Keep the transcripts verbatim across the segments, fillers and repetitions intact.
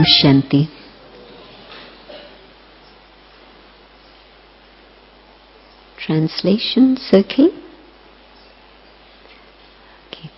Pasyanti. Translation, okay? Okay.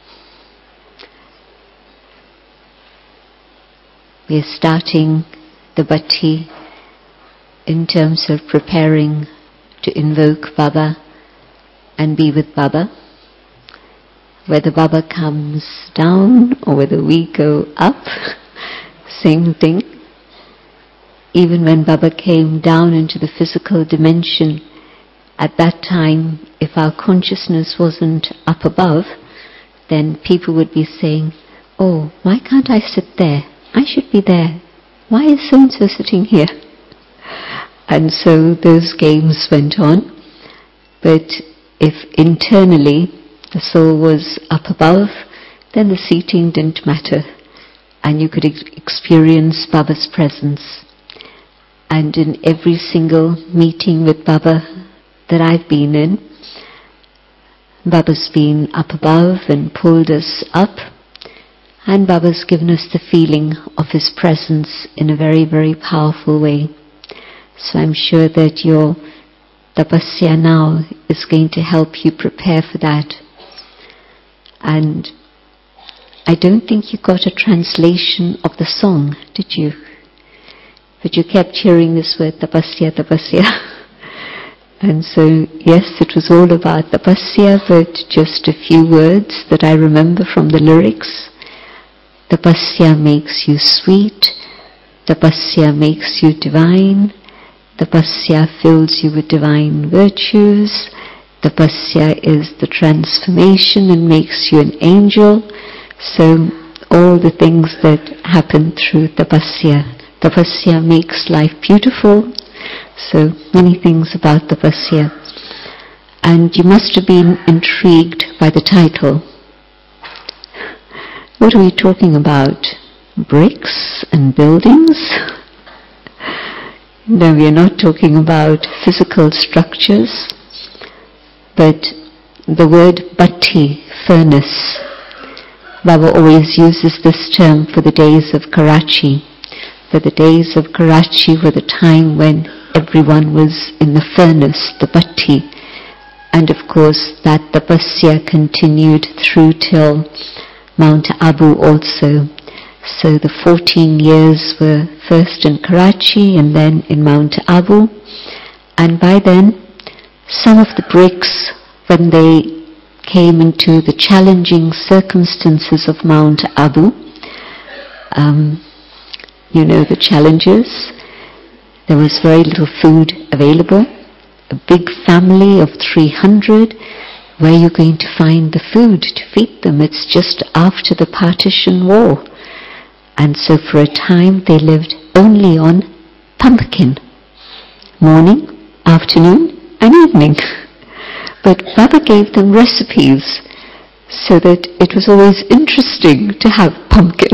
We are starting the bhakti in terms of preparing to invoke Baba and be with Baba. Whether Baba comes down or whether we go up, same thing. Even when Baba came down into the physical dimension, at that time, if our consciousness wasn't up above, then people would be saying, oh, why can't I sit there? I should be there. Why is so-and-so sitting here? And so those games went on. But if internally the soul was up above, then the seating didn't matter. And you could ex- experience Baba's presence. And in every single meeting with Baba that I've been in, Baba's been up above and pulled us up, and Baba's given us the feeling of his presence in a very, very powerful way. So I'm sure that your tapasya now is going to help you prepare for that. And I don't think you got a translation of the song, did you? But you kept hearing this word, tapasya, tapasya. And so, yes, it was all about tapasya, but just a few words that I remember from the lyrics. Tapasya makes you sweet, tapasya makes you divine, tapasya fills you with divine virtues, tapasya is the transformation and makes you an angel. So all the things that happen through tapasya. Tapasya makes life beautiful. So many things about tapasya. And you must have been intrigued by the title. What are we talking about? Bricks and buildings? No, we are not talking about physical structures, but the word bhatti, furnace. Baba always uses this term for the days of Karachi. For the days of Karachi were the time when everyone was in the furnace, the bhatti. And of course that tapasya continued through till Mount Abu also. So the fourteen years were first in Karachi and then in Mount Abu. And by then, some of the bricks, when they came into the challenging circumstances of Mount Abu, um, you know the challenges, there was very little food available, a big family of three hundred, where are you going to find the food to feed them? It's just after the partition war. And so for a time they lived only on pumpkin, morning, afternoon and evening. But Baba gave them recipes so that it was always interesting to have pumpkin.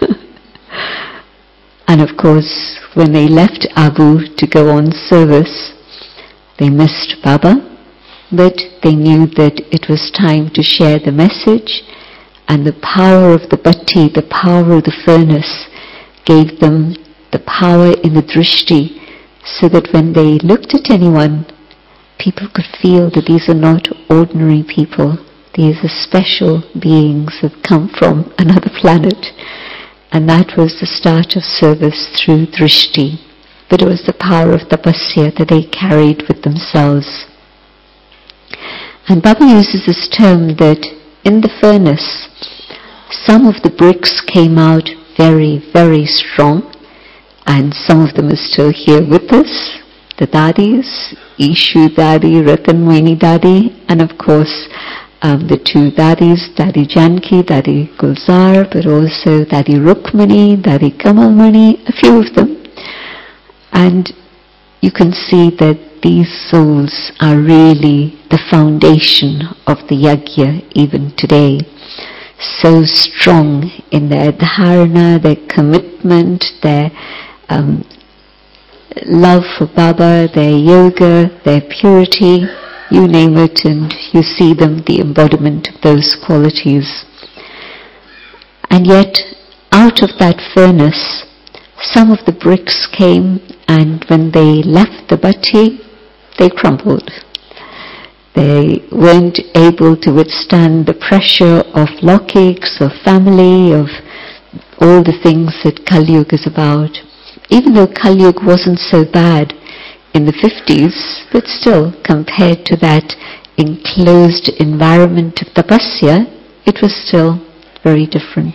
And of course, when they left Abu to go on service, they missed Baba, but they knew that it was time to share the message, and the power of the bhatti, the power of the furnace, gave them the power in the drishti, so that when they looked at anyone, people could feel that these are not ordinary people. These are special beings who have come from another planet. And that was the start of service through drishti. But it was the power of tapasya that they carried with themselves. And Baba uses this term that in the furnace, some of the bricks came out very, very strong, and some of them are still here with us. The dadis, Ishu Dadi, Ratanmohini Dadi, and of course um, the two dadis, Dadi Janki, Dadi Gulzar, but also Dadi Rukmani, Dadi Kamalmani, a few of them. And you can see that these souls are really the foundation of the yajna even today. So strong in their dharana, their commitment, their um, love for Baba, their yoga, their purity, you name it, and you see them, the embodiment of those qualities. And yet, out of that furnace, some of the bricks came, and when they left the bhatti, they crumbled. They weren't able to withstand the pressure of logics, of family, of all the things that Kali Yuga is about. Even though Kali Yuga wasn't so bad in the fifties, but still, compared to that enclosed environment of tapasya, it was still very different.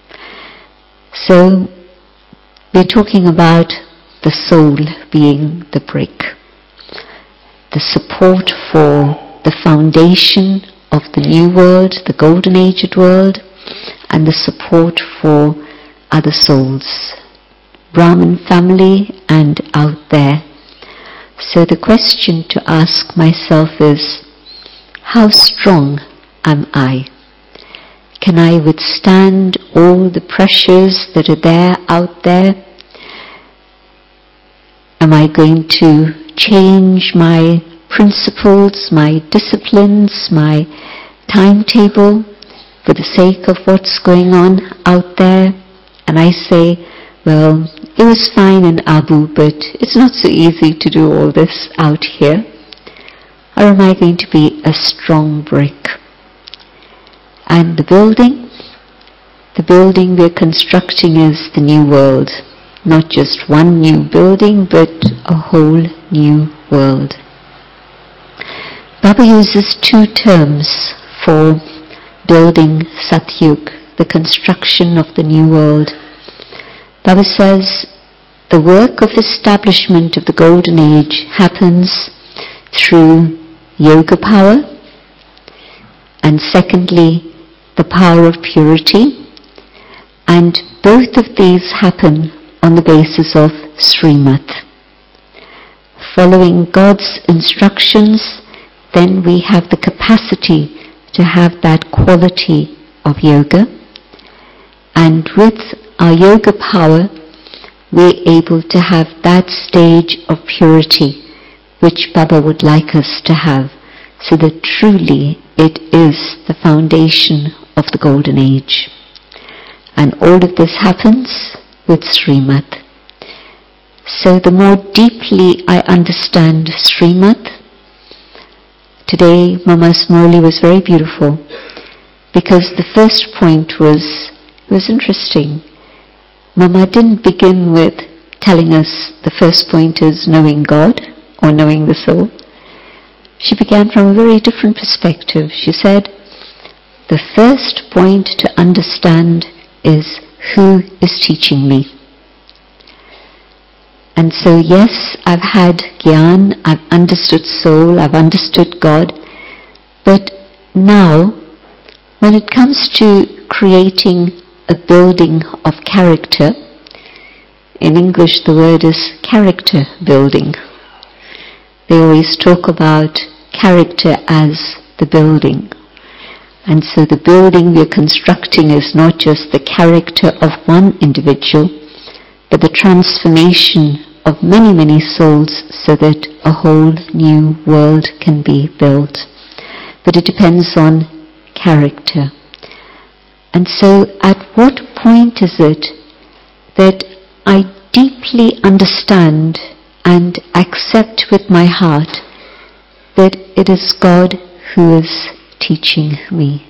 So, we're talking about the soul being the brick, the support for the foundation of the new world, the golden aged world, and the support for other souls, Brahmin family and out there. So the question to ask myself is, how strong am I? Can I withstand all the pressures that are there out there? Am I going to change my principles, my disciplines, my timetable for the sake of what's going on out there? And I say, well, it was fine in Abu, but it's not so easy to do all this out here. Or am I going to be a strong brick? And the building, the building we're constructing is the new world. Not just one new building, but a whole new world. Baba uses two terms for building Satyug, the construction of the new world. Baba says, the work of establishment of the golden age happens through yoga power, and secondly, the power of purity, and both of these happen on the basis of Srimad. Following God's instructions, then we have the capacity to have that quality of yoga, and with our yoga power, we're able to have that stage of purity which Baba would like us to have, so that truly it is the foundation of the golden age. And all of this happens with Srimad. So the more deeply I understand Srimad, today Mama's Murli was very beautiful, because the first point was, was interesting. Mama didn't begin with telling us the first point is knowing God or knowing the soul. She began from a very different perspective. She said, the first point to understand is who is teaching me. And so yes, I've had Gyan, I've understood soul, I've understood God, but now, when it comes to creating a building of character, in English the word is character building. They always talk about character as the building. And so the building we're constructing is not just the character of one individual, but the transformation of many, many souls so that a whole new world can be built. But it depends on character. And so at what point is it that I deeply understand and accept with my heart that it is God who is teaching me?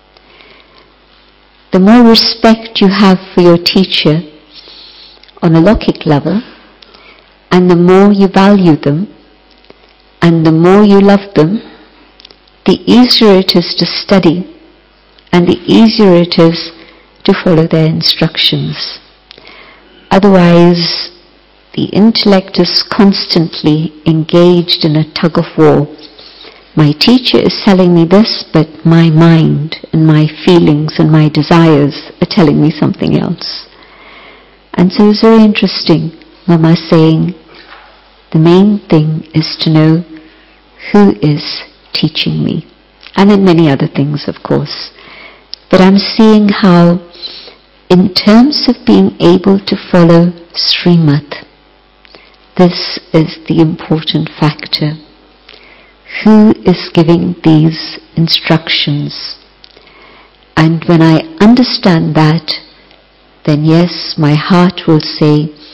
The more respect you have for your teacher on a logic level, and the more you value them, and the more you love them, the easier it is to study, and the easier it is to follow their instructions. Otherwise, the intellect is constantly engaged in a tug of war. My teacher is telling me this, but my mind and my feelings and my desires are telling me something else. And so it's very interesting, Mama saying, the main thing is to know who is teaching me. And then many other things, of course. But I'm seeing how, in terms of being able to follow Srimad, this is the important factor. Who is giving these instructions? And when I understand that, then yes, my heart will say,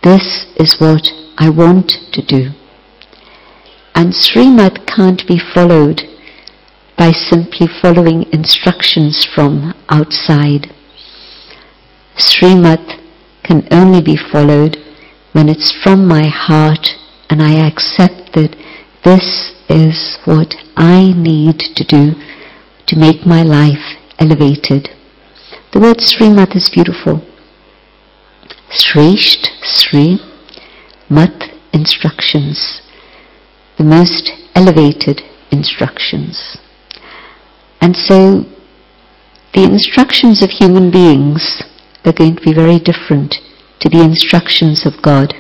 this is what I want to do. And Srimad can't be followed by simply following instructions from outside. Srimad can only be followed when it's from my heart and I accept that this is what I need to do to make my life elevated. The word Srimad is beautiful. Srisht, Sri, Mat, instructions. The most elevated instructions. And so the instructions of human beings are going to be very different to the instructions of God.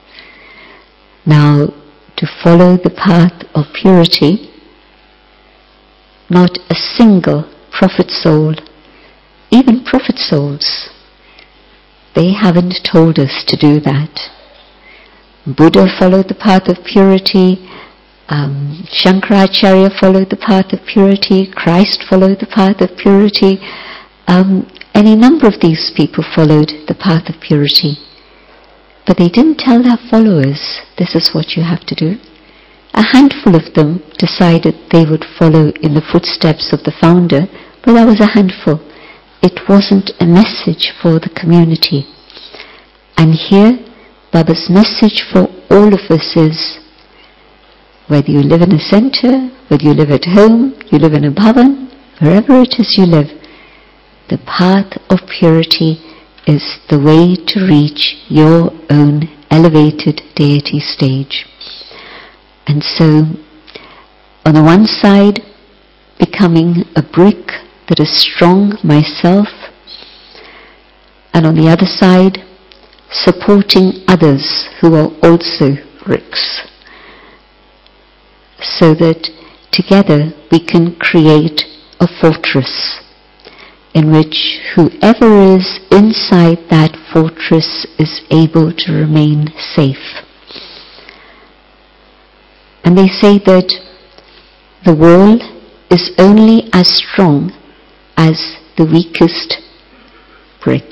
Now, to follow the path of purity, not a single prophet soul, even prophet souls, they haven't told us to do that. Buddha followed the path of purity, um, Shankaracharya followed the path of purity, Christ followed the path of purity, um, any number of these people followed the path of purity. But they didn't tell their followers, this is what you have to do. A handful of them decided they would follow in the footsteps of the founder, but that was a handful. It wasn't a message for the community. And here, Baba's message for all of us is, whether you live in a center, whether you live at home, you live in a bhavan, wherever it is you live, the path of purity is the way to reach your own elevated deity stage. And so, on the one side, becoming a brick that is strong myself, and on the other side, supporting others who are also bricks, so that together we can create a fortress in which whoever is inside that fortress is able to remain safe. And they say that the wall is only as strong as the weakest brick.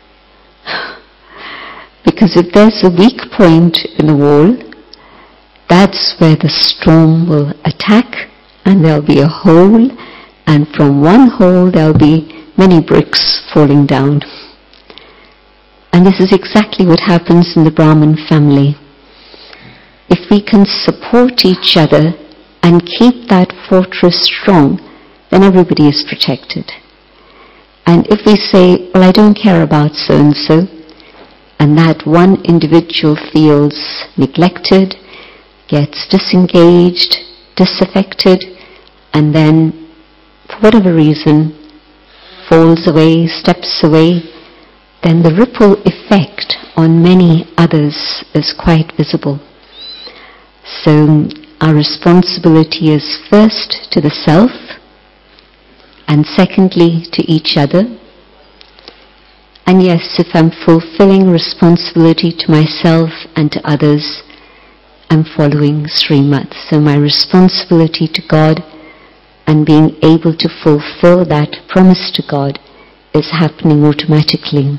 Because if there's a weak point in the wall, that's where the storm will attack, and there'll be a hole, and from one hole there'll be many bricks falling down. And this is exactly what happens in the Brahmin family. If we can support each other and keep that fortress strong, then everybody is protected. And if we say, well, I don't care about so-and-so, and that one individual feels neglected, gets disengaged, disaffected, and then, for whatever reason, falls away, steps away, then the ripple effect on many others is quite visible. So our responsibility is first to the self, and secondly to each other. And yes, if I'm fulfilling responsibility to myself and to others, I'm following Srimad. So my responsibility to God and being able to fulfill that promise to God is happening automatically.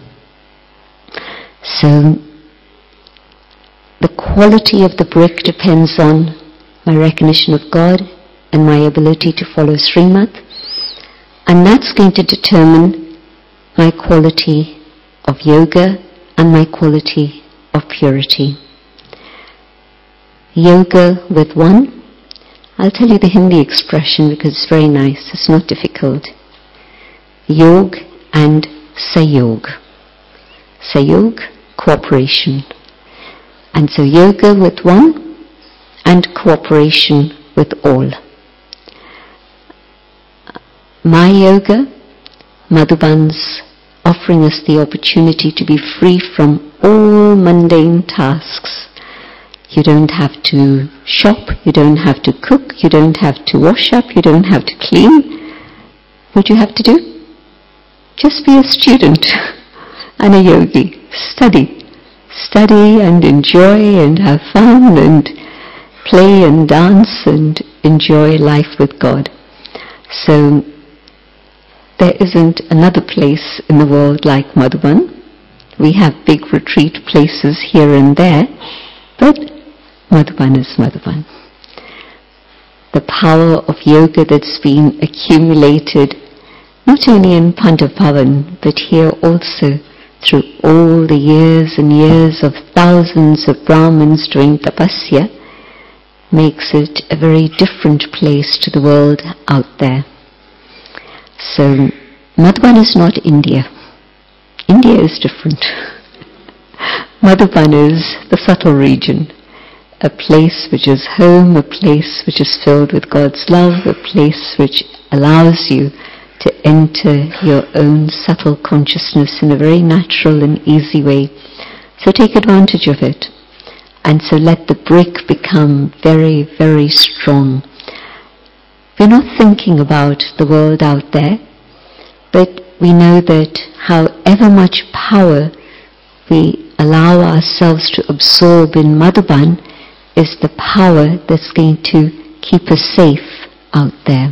So the quality of the brick depends on my recognition of God and my ability to follow Srimad, and that's going to determine my quality of yoga and my quality of purity. Yoga with one. I'll tell you the Hindi expression because it's very nice, it's not difficult. Yog and Sayog. Sayog, cooperation. And so yoga with one and cooperation with all. My yoga, Madhuban's offering us the opportunity to be free from all mundane tasks. You don't have to shop, you don't have to cook, you don't have to wash up, you don't have to clean. What do you have to do? Just be a student and a yogi. Study. Study and enjoy and have fun and play and dance and enjoy life with God. So there isn't another place in the world like Madhuban. We have big retreat places here and there, but Madhuban is Madhuban. The power of yoga that's been accumulated not only in Pandav-Bhavan, but here also through all the years and years of thousands of Brahmins doing tapasya, makes it a very different place to the world out there. So, Madhuban is not India. India is different. Madhuban is the subtle region, a place which is home, a place which is filled with God's love, a place which allows you to enter your own subtle consciousness in a very natural and easy way. So take advantage of it. And so let the brick become very, very strong. We're not thinking about the world out there, but we know that however much power we allow ourselves to absorb in Madhuban is the power that's going to keep us safe out there.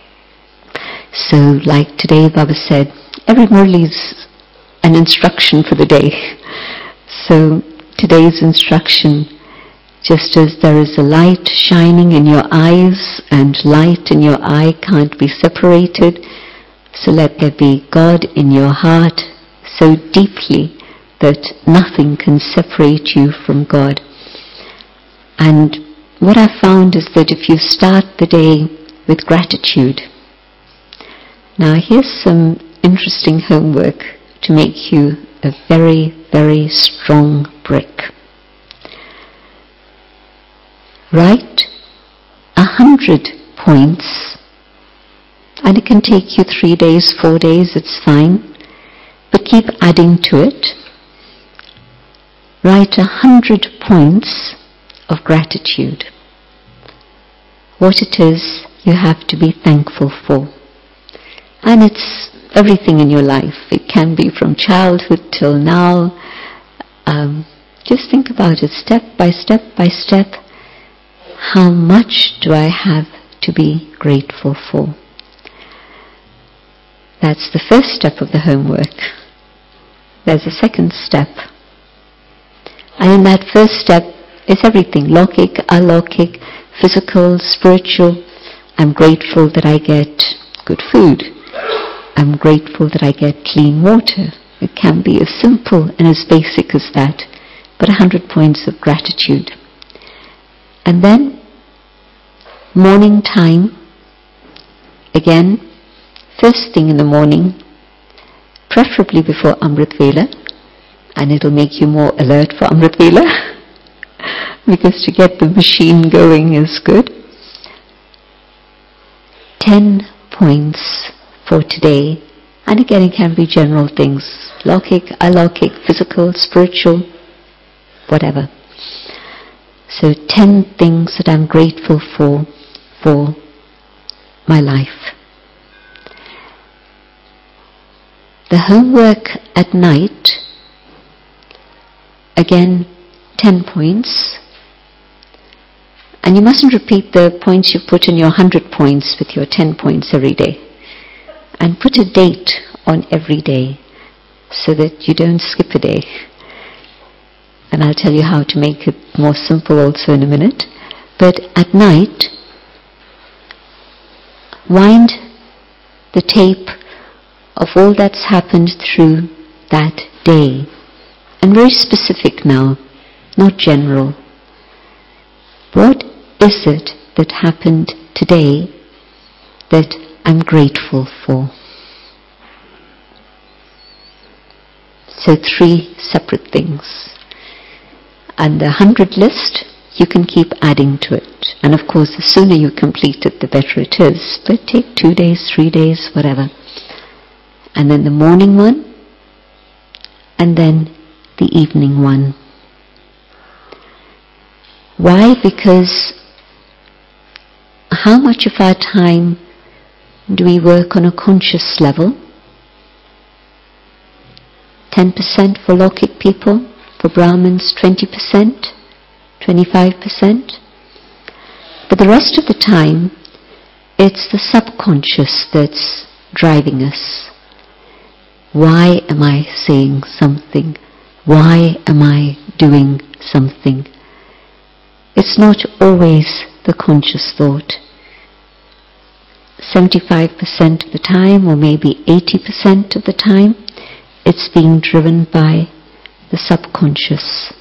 So like today Baba said, every Murli is an instruction for the day. So today's instruction, just as there is a light shining in your eyes and light in your eye can't be separated, so let there be God in your heart so deeply that nothing can separate you from God. And what I've found is that if you start the day with gratitude, now here's some interesting homework to make you a very, very strong brick. Write a hundred points, and it can take you three days, four days, it's fine, but keep adding to it. Write a hundred points of gratitude. What it is you have to be thankful for. And it's everything in your life. It can be from childhood till now. Um, just think about it step by step by step. How much do I have to be grateful for? That's the first step of the homework. There's a second step. And in that first step is everything. Lokik, alokik, physical, spiritual. I'm grateful that I get good food. I'm grateful that I get clean water. It can be as simple and as basic as that, but a hundred points of gratitude. And then, morning time, again, first thing in the morning, preferably before Amrit Vela, and it'll make you more alert for Amrit Vela, because to get the machine going is good. Ten points for today, and again it can be general things, lokik, alokik, physical, spiritual, whatever. So ten things that I'm grateful for, for my life. The homework at night, again, ten points. And you mustn't repeat the points you put in your hundred points with your ten points every day. And put a date on every day so that you don't skip a day. And I'll tell you how to make it more simple also in a minute. But at night, wind the tape of all that's happened through that day. And very specific now, not general. What is it that happened today that I'm grateful for? So three separate things. And the hundred list, you can keep adding to it. And of course, the sooner you complete it, the better it is. But take two days, three days, whatever. And then the morning one, and then the evening one. Why? Because how much of our time do we work on a conscious level? ten percent for Lokik people, for Brahmins twenty percent, twenty-five percent. But the rest of the time, it's the subconscious that's driving us. Why am I saying something? why am I doing something? It's not always the conscious thought. seventy-five percent of the time, or maybe eighty percent of the time, it's being driven by the subconscious.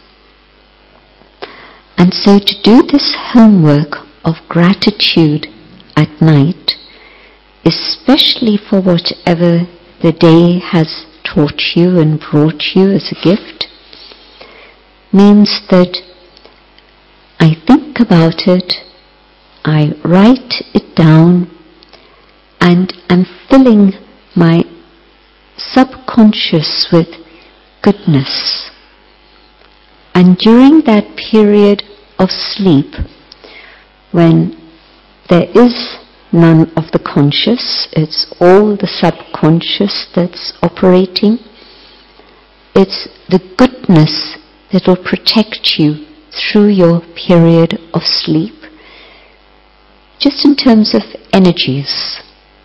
And so to do this homework of gratitude at night, especially for whatever the day has taught you and brought you as a gift, means that I think about it, I write it down, and I'm filling my subconscious with goodness. And during that period of sleep, when there is none of the conscious, it's all the subconscious that's operating, it's the goodness that will protect you through your period of sleep, just in terms of energies.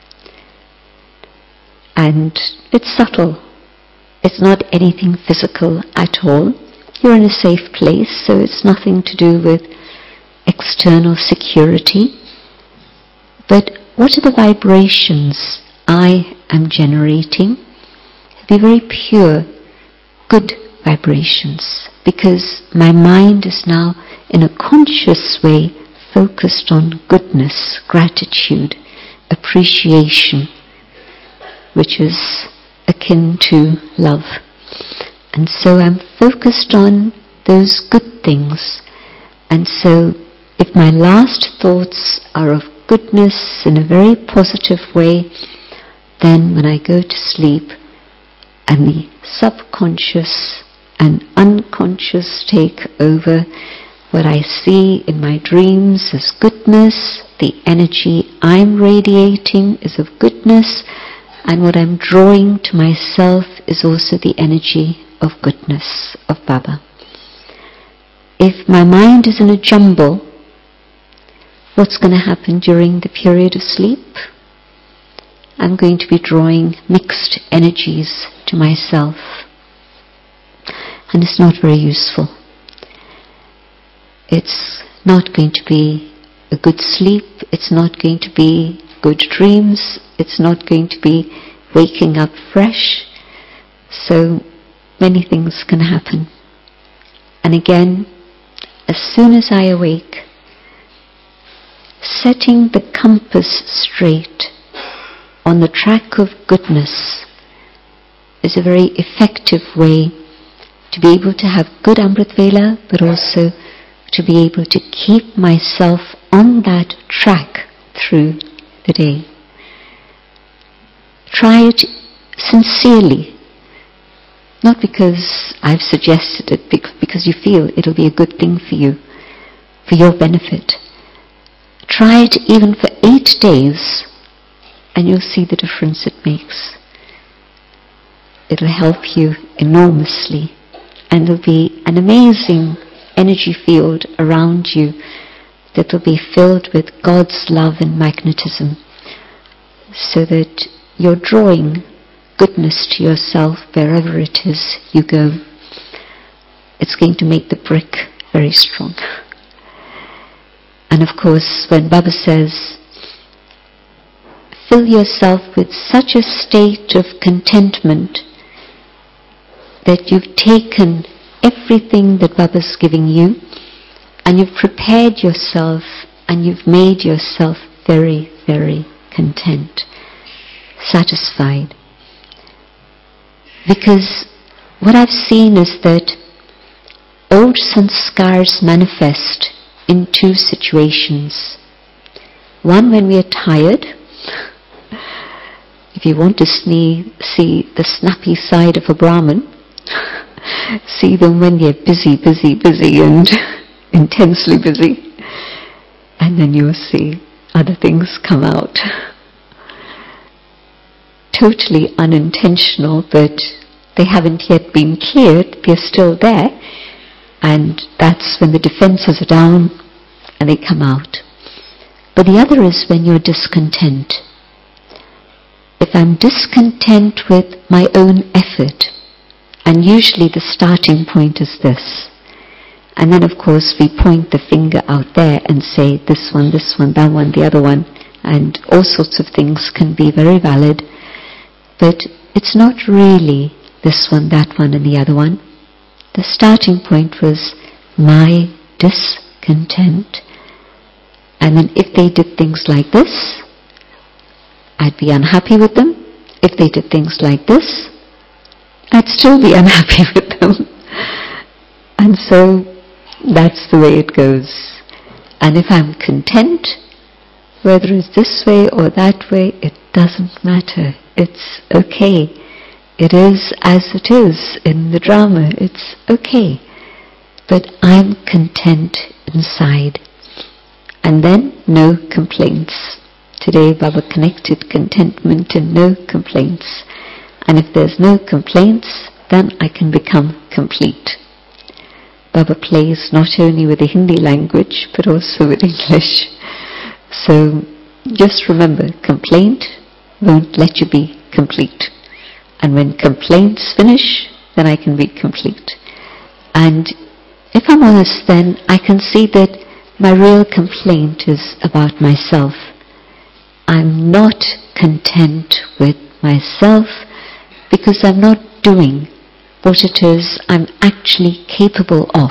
And it's subtle. It's not anything physical at all. You're in a safe place, so it's nothing to do with external security. But what are the vibrations I am generating? Be very pure, good vibrations, because my mind is now in a conscious way focused on goodness, gratitude, appreciation, which is akin to love. And so I'm focused on those good things. And so if my last thoughts are of goodness in a very positive way, then when I go to sleep and the subconscious and unconscious take over, what I see in my dreams as goodness, the energy I'm radiating is of goodness, and what I'm drawing to myself is also the energy of goodness, of Baba. If my mind is in a jumble, what's going to happen during the period of sleep? I'm going to be drawing mixed energies to myself. And it's not very useful. It's not going to be a good sleep, it's not going to be good dreams, it's not going to be waking up fresh. So many things can happen. And again, as soon as I awake, setting the compass straight on the track of goodness is a very effective way to be able to have good Amrit Vela, but also to be able to keep myself on that track through the day. Try it sincerely, not because I've suggested it, because you feel it'll be a good thing for you, for your benefit. Try it even for eight days, and you'll see the difference it makes. It'll help you enormously, and there'll be an amazing energy field around you that will be filled with God's love and magnetism, so that you're drawing goodness to yourself wherever it is you go. It's going to make the brick very strong. And of course, when Baba says, fill yourself with such a state of contentment that you've taken everything that Baba's giving you and you've prepared yourself and you've made yourself very, very content, satisfied. Because what I've seen is that old sanskars manifest in two situations. One, when we are tired. If you want to see, see the snappy side of a Brahmin, see them when they're busy, busy, busy and intensely busy. And then you'll see other things come out. Totally unintentional, but they haven't yet been cleared, they're still there. And that's when the defenses are down and they come out. But the other is when you're discontent. If I'm discontent with my own effort, And usually the starting point is this. And then of course we point the finger out there and say this one, this one, that one, the other one, and all sorts of things can be very valid. But it's not really this one, that one, and the other one. The starting point was my discontent. And then if they did things like this, I'd be unhappy with them. If they did things like this, I'd still be unhappy with them. And so that's the way it goes. And if I'm content, whether it's this way or that way, it doesn't matter. It's okay. It is as it is in the drama. It's okay. But I'm content inside. And then no complaints. Today Baba connected contentment and no complaints. And if there's no complaints, then I can become complete. Baba plays not only with the Hindi language, but also with English. So just remember, complaint won't let you be complete. And when complaints finish, then I can be complete. And if I'm honest, then I can see that my real complaint is about myself. I'm not content with myself because I'm not doing what it is I'm actually capable of.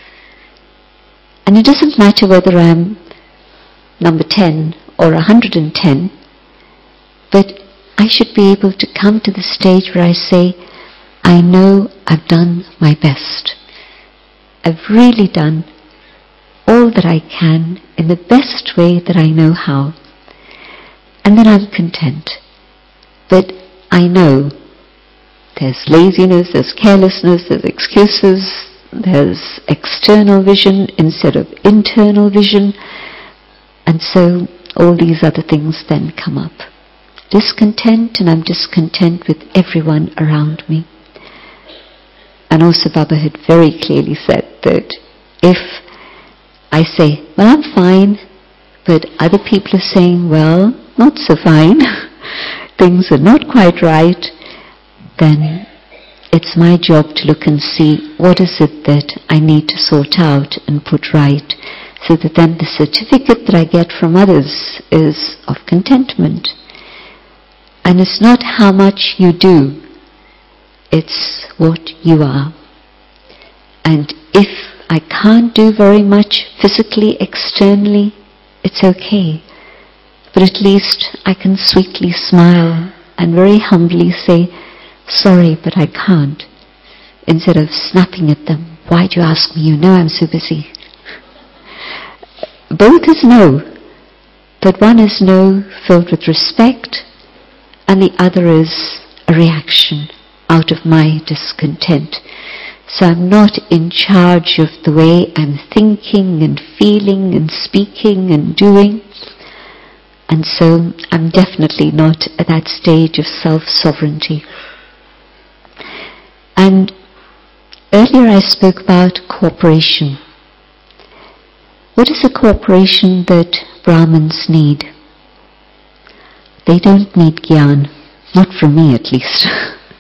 And it doesn't matter whether I'm number ten or one hundred ten, but I should be able to come to the stage where I say, I know I've done my best. I've really done all that I can in the best way that I know how. And then I'm content. But I know there's laziness, there's carelessness, there's excuses, there's external vision instead of internal vision. And so all these other things then come up. Discontent, and I'm discontent with everyone around me. And also Baba had very clearly said that if I say, well, I'm fine, but other people are saying, well, not so fine, things are not quite right, then it's my job to look and see what is it that I need to sort out and put right, so that then the certificate that I get from others is of contentment. And it's not how much you do, it's what you are. And if I can't do very much physically, externally, it's okay. But at least I can sweetly smile and very humbly say, sorry, but I can't. Instead of snapping at them, why do you ask me? You know I'm so busy. Both is no, but one is no filled with respect, and the other is a reaction out of my discontent. So I'm not in charge of the way I'm thinking and feeling and speaking and doing. And so I'm definitely not at that stage of self-sovereignty. And earlier I spoke about cooperation. What is the cooperation that Brahmins need? They don't need Gyan, not from me at least.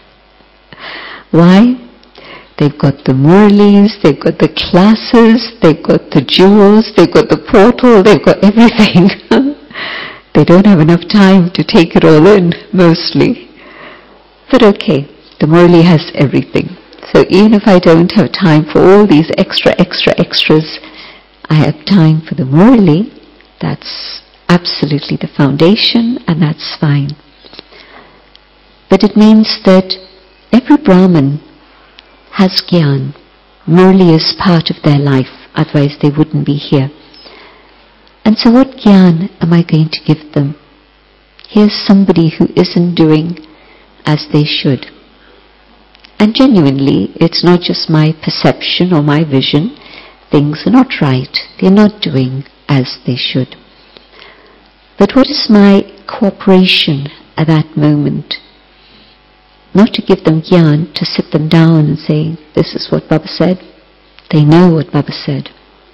Why? They've got the Murlis, they've got the classes, they've got the jewels, they've got the portal, they've got everything. They don't have enough time to take it all in, mostly. But okay, the Murli has everything. So even if I don't have time for all these extra, extra, extras, I have time for the Murli. That's absolutely the foundation, and that's fine. But it means that every Brahmin has Gyan. Murli is part of their life, otherwise they wouldn't be here. And so what Gyan am I going to give them? Here's somebody who isn't doing as they should. And genuinely, it's not just my perception or my vision. Things are not right. They're not doing as they should. But what is my cooperation at that moment? Not to give them Gyan, to sit them down and say, this is what Baba said. They know what Baba said.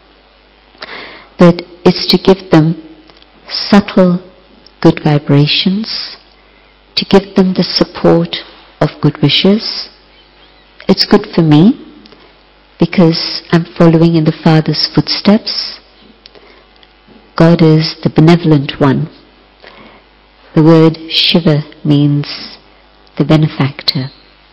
But it's to give them subtle good vibrations, to give them the support of good wishes, It's good for me because I'm following in the Father's footsteps. God is the benevolent one. The word Shiva means the benefactor.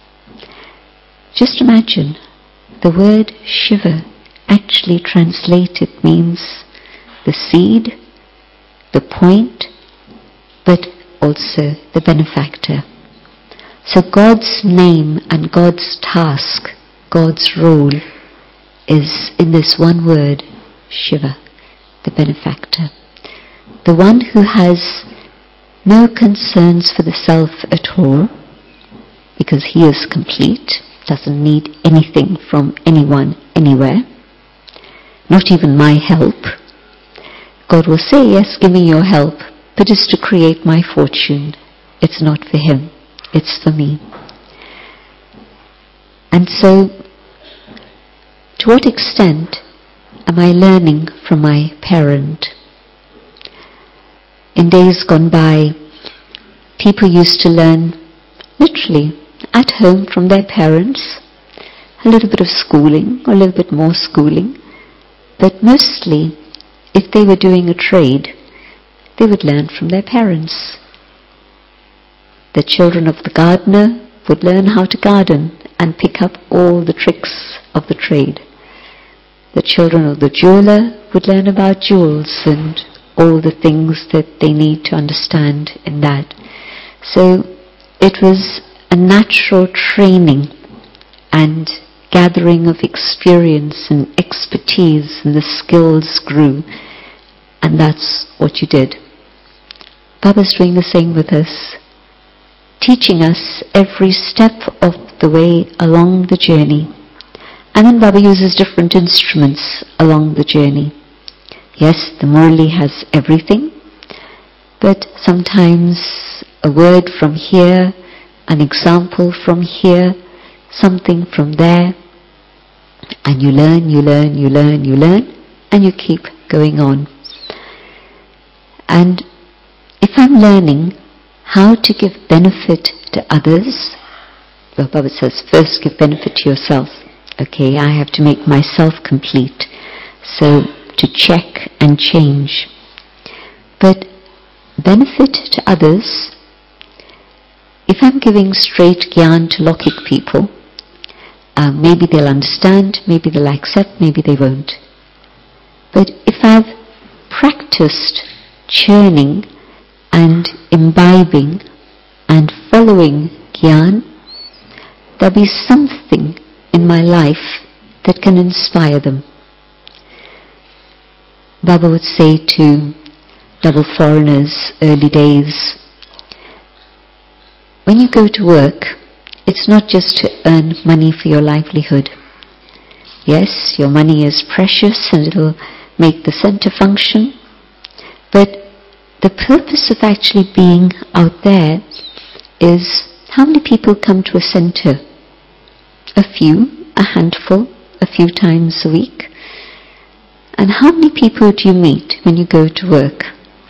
Just imagine, the word Shiva actually translated means the seed, the point, but also the benefactor. So God's name and God's task, God's role is in this one word, Shiva, the benefactor. The one who has no concerns for the self at all, because he is complete, doesn't need anything from anyone, anywhere, not even my help. God will say, yes, give me your help, but it's to create my fortune. It's not for him, it's for me. And so, to what extent am I learning from my parent? In days gone by, people used to learn literally at home from their parents, a little bit of schooling, or a little bit more schooling, but mostly, if they were doing a trade, they would learn from their parents. The children of the gardener would learn how to garden and pick up all the tricks of the trade. The children of the jeweler would learn about jewels and all the things that they need to understand in that. So it was a natural training and gathering of experience and expertise, and the skills grew, and that's what you did. Baba's doing the same with us, teaching us every step of the way along the journey. And then Baba uses different instruments along the journey. Yes, the Murli has everything, but sometimes a word from here, an example from here, something from there, and you learn, you learn, you learn, you learn, and you keep going on. And if I'm learning how to give benefit to others, well, Baba says, first give benefit to yourself. Okay, I have to make myself complete. So, to check and change. But benefit to others, if I'm giving straight gyan to Lokik people, uh, maybe they'll understand, maybe they'll accept, maybe they won't. But if I've practiced churning and imbibing and following gyan, there'll be something in my life that can inspire them. Baba would say to double foreigners early days, when you go to work, it's not just to earn money for your livelihood. Yes, your money is precious and it'll make the center function, but the purpose of actually being out there is, how many people come to a center? A few, a handful, a few times a week. And how many people do you meet when you go to work?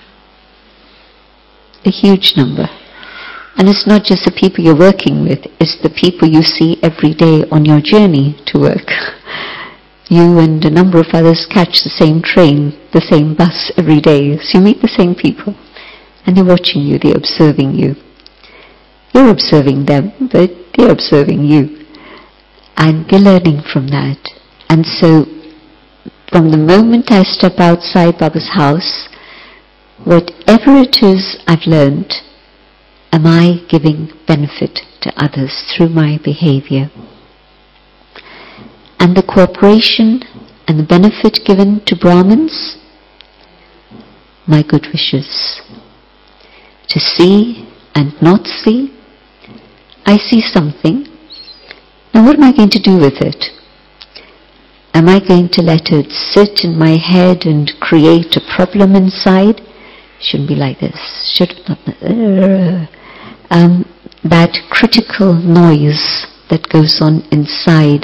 A huge number. And it's not just the people you're working with, it's the people you see every day on your journey to work. You and a number of others catch the same train, the same bus every day, so you meet the same people. And they're watching you, they're observing you. You're observing them, but they're observing you. And they're learning from that. And so, from the moment I step outside Baba's house, whatever it is I've learned, am I giving benefit to others through my behavior? And the cooperation and the benefit given to Brahmins, my good wishes. To see and not see, I see something. Now what am I going to do with it? Am I going to let it sit in my head and create a problem inside? Shouldn't be like this. Should not. Uh, um, that critical noise that goes on inside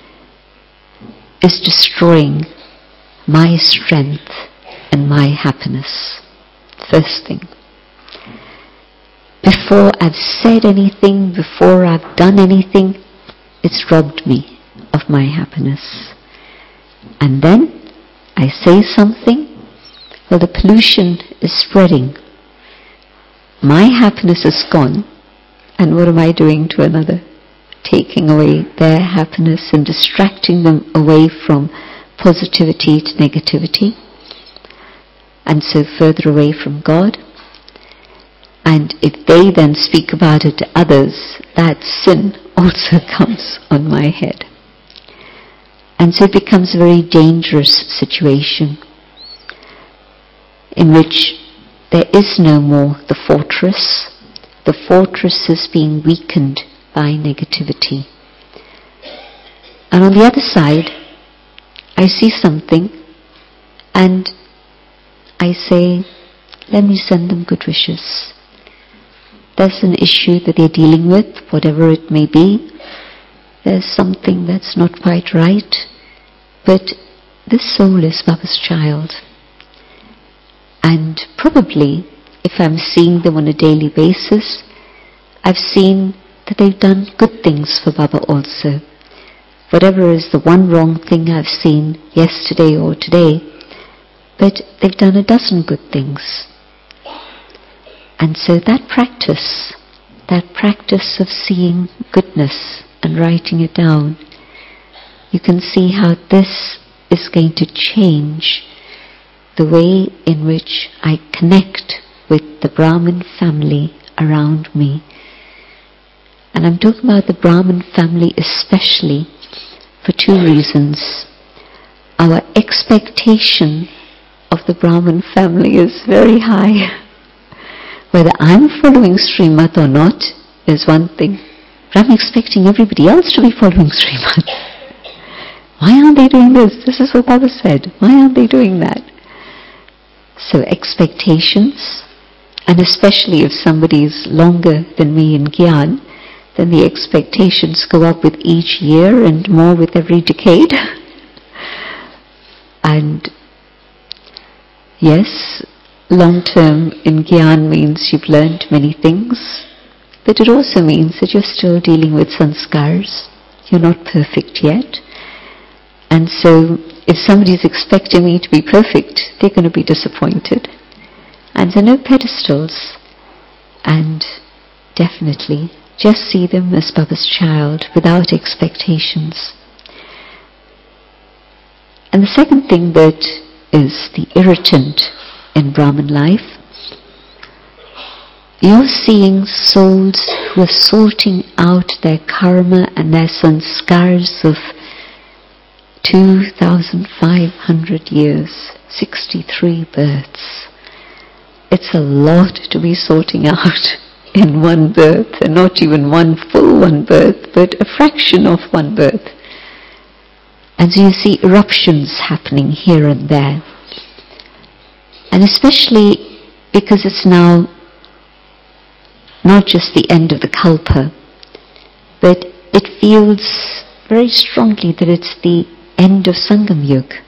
is destroying my strength and my happiness. First thing. Before I've said anything, before I've done anything, it's robbed me of my happiness. And then I say something, well, the pollution is spreading. My happiness is gone, and what am I doing to another? Taking away their happiness and distracting them away from positivity to negativity, and so further away from God. And if they then speak about it to others, that sin also comes on my head. And so it becomes a very dangerous situation in which there is no more the fortress. The fortress is being weakened by negativity. And on the other side, I see something and I say, let me send them good wishes. There's an issue that they're dealing with, whatever it may be. There's something that's not quite right. But this soul is Baba's child. And probably, if I'm seeing them on a daily basis, I've seen that they've done good things for Baba also. Whatever is the one wrong thing I've seen yesterday or today, but they've done a dozen good things. And so that practice, that practice of seeing goodness and writing it down, you can see how this is going to change the way in which I connect with the Brahmin family around me. And I'm talking about the Brahmin family especially for two reasons. Our expectation of the Brahmin family is very high. Whether I'm following Srimad or not is one thing, but I'm expecting everybody else to be following Srimad. Why aren't they doing this? This is what Baba said. Why aren't they doing that? So expectations, and especially if somebody is longer than me in Gyan, then the expectations go up with each year and more with every decade. And yes, long term in Gyan means you've learned many things, but it also means that you're still dealing with sanskars. You're not perfect yet. And so if somebody's expecting me to be perfect, they're going to be disappointed. And there are no pedestals. And definitely, just see them as Baba's child without expectations. And the second thing that is the irritant in Brahmin life, you're seeing souls who are sorting out their karma and their sanskars of two thousand five hundred years, sixty-three births. It's a lot to be sorting out in one birth, and not even one full one birth, but a fraction of one birth. And so you see eruptions happening here and there. And especially because it's now not just the end of the Kalpa, but it feels very strongly that it's the end of Sangam Yuga.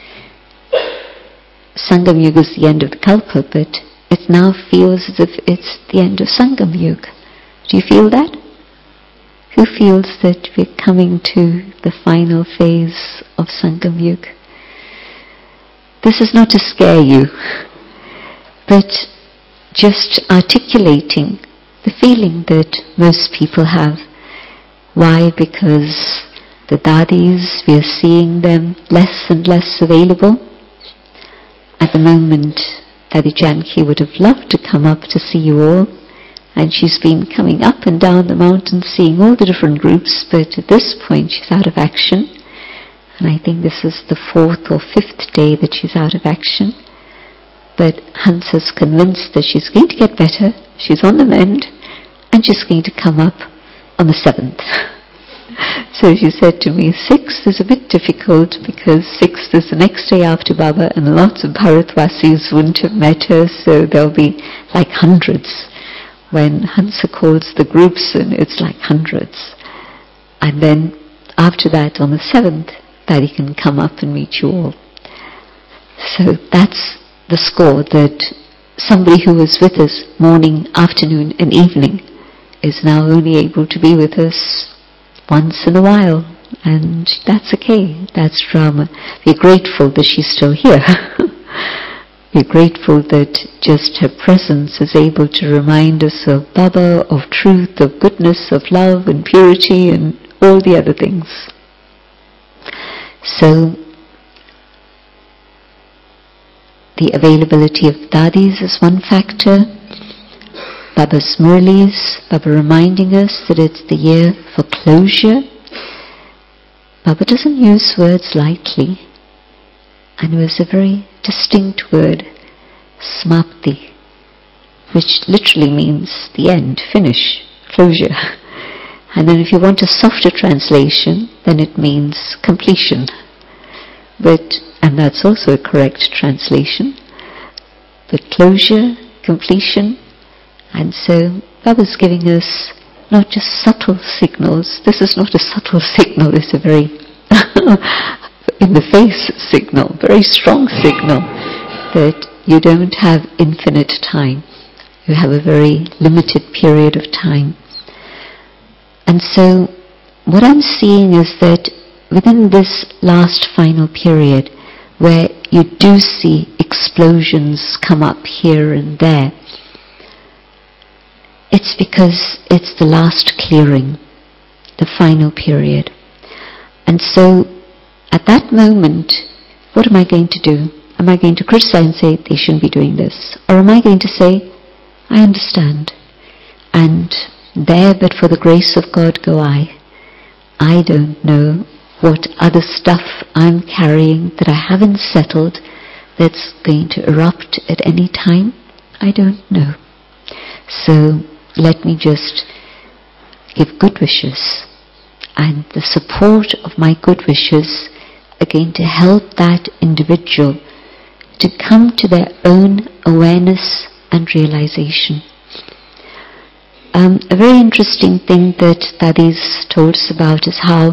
Sangam Yuga is the end of the Kalpa, but it now feels as if it's the end of Sangam Yuga. Do you feel that? Who feels that we're coming to the final phase of Sangam Yuga? This is not to scare you, but just articulating the feeling that most people have. Why? Because the dadis, we are seeing them less and less available. At the moment, Dadi Janki would have loved to come up to see you all, and she's been coming up and down the mountain seeing all the different groups, but at this point she's out of action. And I think this is the fourth or fifth day that she's out of action. But Hansa's convinced that she's going to get better, she's on the mend, and she's going to come up on the seventh. So she said to me, sixth is a bit difficult because sixth is the next day after Baba, and lots of Bharatvasis wouldn't have met her, so there'll be like hundreds. When Hansa calls the groups, and it's like hundreds. And then after that, on the seventh, Daddy can come up and meet you all. So that's the score, that somebody who was with us morning, afternoon and evening is now only able to be with us once in a while, and that's okay, that's drama. We're grateful that she's still here. We're grateful that just her presence is able to remind us of Baba, of truth, of goodness, of love and purity and all the other things. So, the availability of dadis is one factor. Baba's Murlis, Baba reminding us that it's the year for closure. Baba doesn't use words lightly, and it was a very distinct word, smapti, which literally means the end, finish, closure. And then if you want a softer translation, then it means completion. But, and that's also a correct translation, but closure, completion. And so Baba's giving us not just subtle signals. This is not a subtle signal, it's a very in the face signal, very strong signal that you don't have infinite time. You have a very limited period of time. And so what I'm seeing is that within this last final period, where you do see explosions come up here and there, it's because it's the last clearing, the final period. And so at that moment, what am I going to do? Am I going to criticize and say they shouldn't be doing this? Or am I going to say, I understand, and there but for the grace of God go I. I don't know what other stuff I'm carrying that I haven't settled that's going to erupt at any time. I don't know. So let me just give good wishes, and the support of my good wishes are going to help that individual to come to their own awareness and realization. Um, a very interesting thing that Dadis told us about is how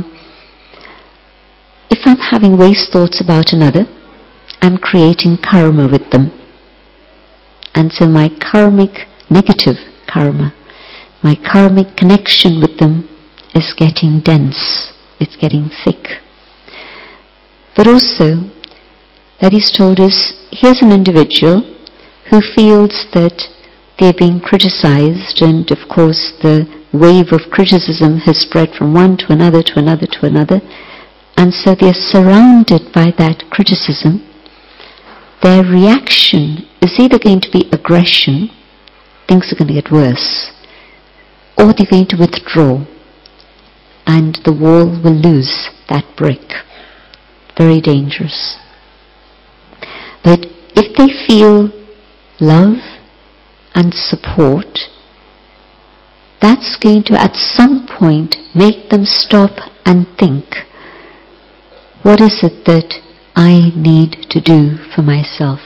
if I'm having waste thoughts about another, I'm creating karma with them. And so my karmic, negative karma, my karmic connection with them is getting dense, it's getting thick. But also, Dadis told us, here's an individual who feels that they're being criticized, and of course the wave of criticism has spread from one to another to another to another, and so they're surrounded by that criticism. Their reaction is either going to be aggression, things are going to get worse, or they're going to withdraw, and the wall will lose that brick. Very dangerous. But if they feel love and support, that's going to at some point make them stop and think, what is it that I need to do for myself?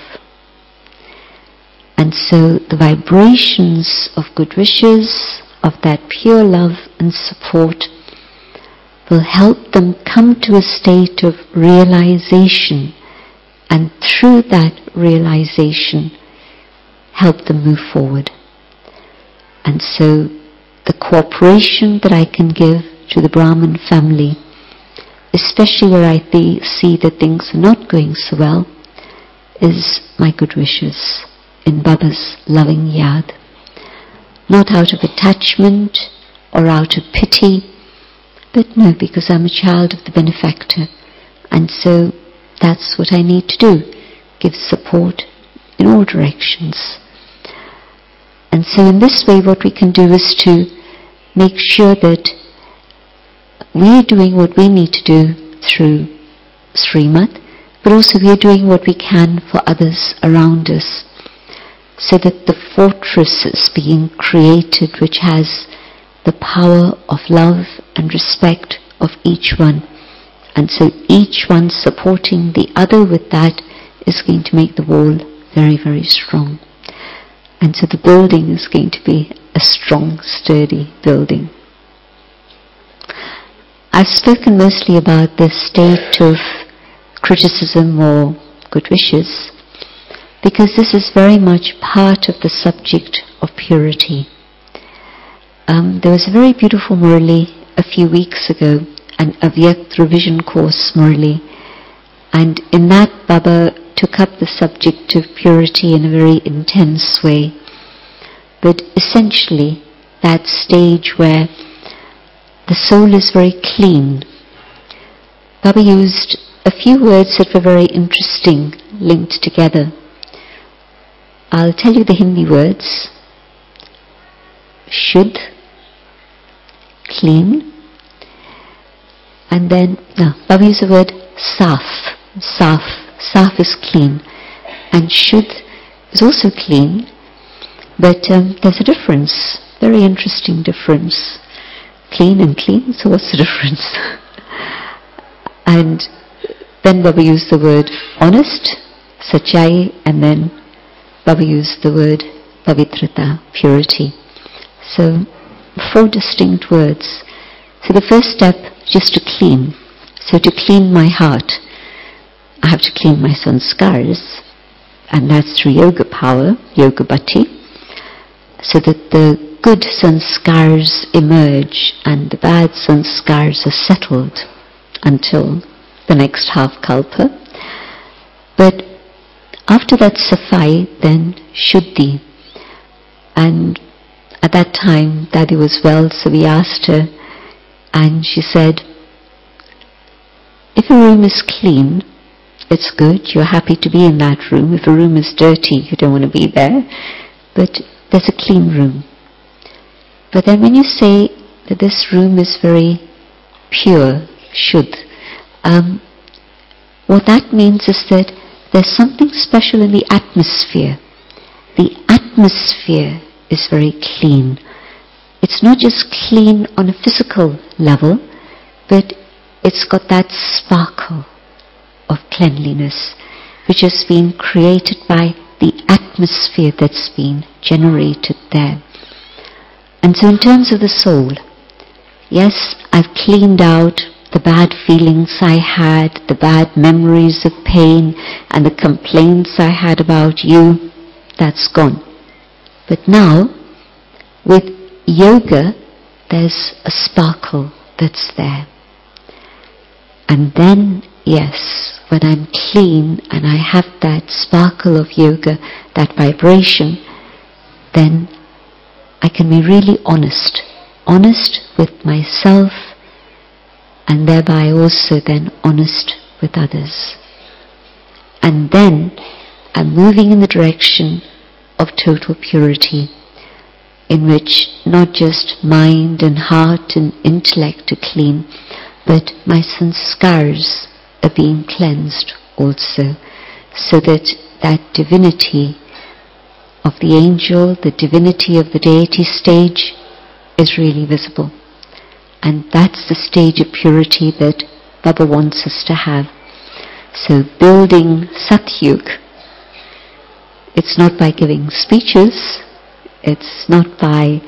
And so the vibrations of good wishes, of that pure love and support, will help them come to a state of realization, and through that realization help them move forward. And so the cooperation that I can give to the Brahmin family, especially where I th- see that things are not going so well, is my good wishes in Baba's loving yad. Not out of attachment or out of pity, but no, because I'm a child of the benefactor, and so that's what I need to do, give support in all directions. And so in this way what we can do is to make sure that we're doing what we need to do through Srimad, but also we're doing what we can for others around us, so that the fortress is being created which has the power of love and respect of each one. And so each one supporting the other with that is going to make the wall very, very strong. And so the building is going to be a strong, sturdy building. I've spoken mostly about the state of criticism or good wishes, because this is very much part of the subject of purity. Um, there was a very beautiful Murli a few weeks ago an Avyakt revision course, Murli, and in that Baba took up the subject of purity in a very intense way. But essentially, that stage where the soul is very clean. Baba used a few words that were very interesting, linked together. I'll tell you the Hindi words. Shuddh, clean, and then, no, Baba used the word saf, saf, saf is clean, and shuddh is also clean, but um, there's a difference, very interesting difference. Clean and clean, so what's the difference? And then Baba used the word honest, sachai, and then Baba used the word pavitrata, purity. So, four distinct words. So the first step, just to clean. So to clean my heart, I have to clean my sanskars, and that's through yoga power, yoga bhakti, so that the good sanskars emerge and the bad sanskars are settled until the next half kalpa. But after that safai, then shuddhi. And at that time, Dadi was well, so we asked her, and she said, if a room is clean, it's good, you're happy to be in that room. If a room is dirty, you don't want to be there. But there's a clean room. But then when you say that this room is very pure, shuddh, um, what that means is that there's something special in the atmosphere. The atmosphere is very clean. It's not just clean on a physical level, but it's got that sparkle of cleanliness which has been created by the atmosphere that's been generated there. And so in terms of the soul, yes, I've cleaned out the bad feelings I had, the bad memories of pain, and the complaints I had about you. That's gone. But now, with yoga, there's a sparkle that's there. And then, yes, when I'm clean and I have that sparkle of yoga, that vibration, then I can be really honest, honest with myself, and thereby also then honest with others. And then I'm moving in the direction of total purity, in which not just mind and heart and intellect are clean, but my sanskars are being cleansed also, so that that divinity of the angel, the divinity of the deity stage is really visible. And that's the stage of purity that Baba wants us to have. So building Satyug, it's not by giving speeches, it's not by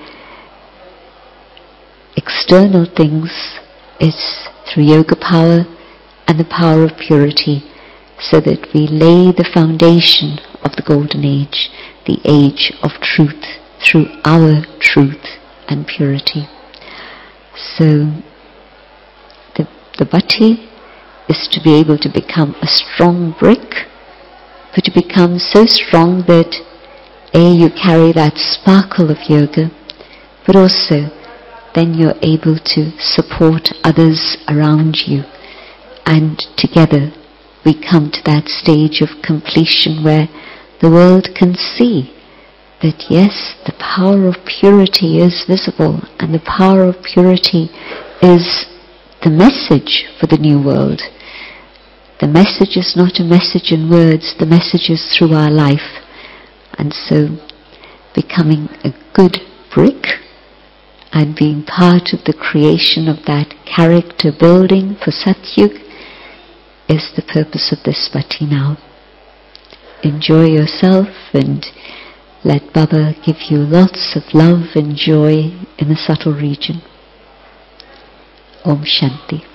external things, it's through yoga power and the power of purity, so that we lay the foundation of the golden age, the age of truth, through our truth and purity. So the, the bhakti is to be able to become a strong brick, but to become so strong that A, you carry that sparkle of yoga, but also then you're able to support others around you, and together we come to that stage of completion where the world can see that yes, the power of purity is visible, and the power of purity is the message for the new world. The message is not a message in words, the message is through our life. And so becoming a good brick and being part of the creation of that character building for Satyug is the purpose of this bhakti now. Enjoy yourself and let Baba give you lots of love and joy in the subtle region. Om Shanti.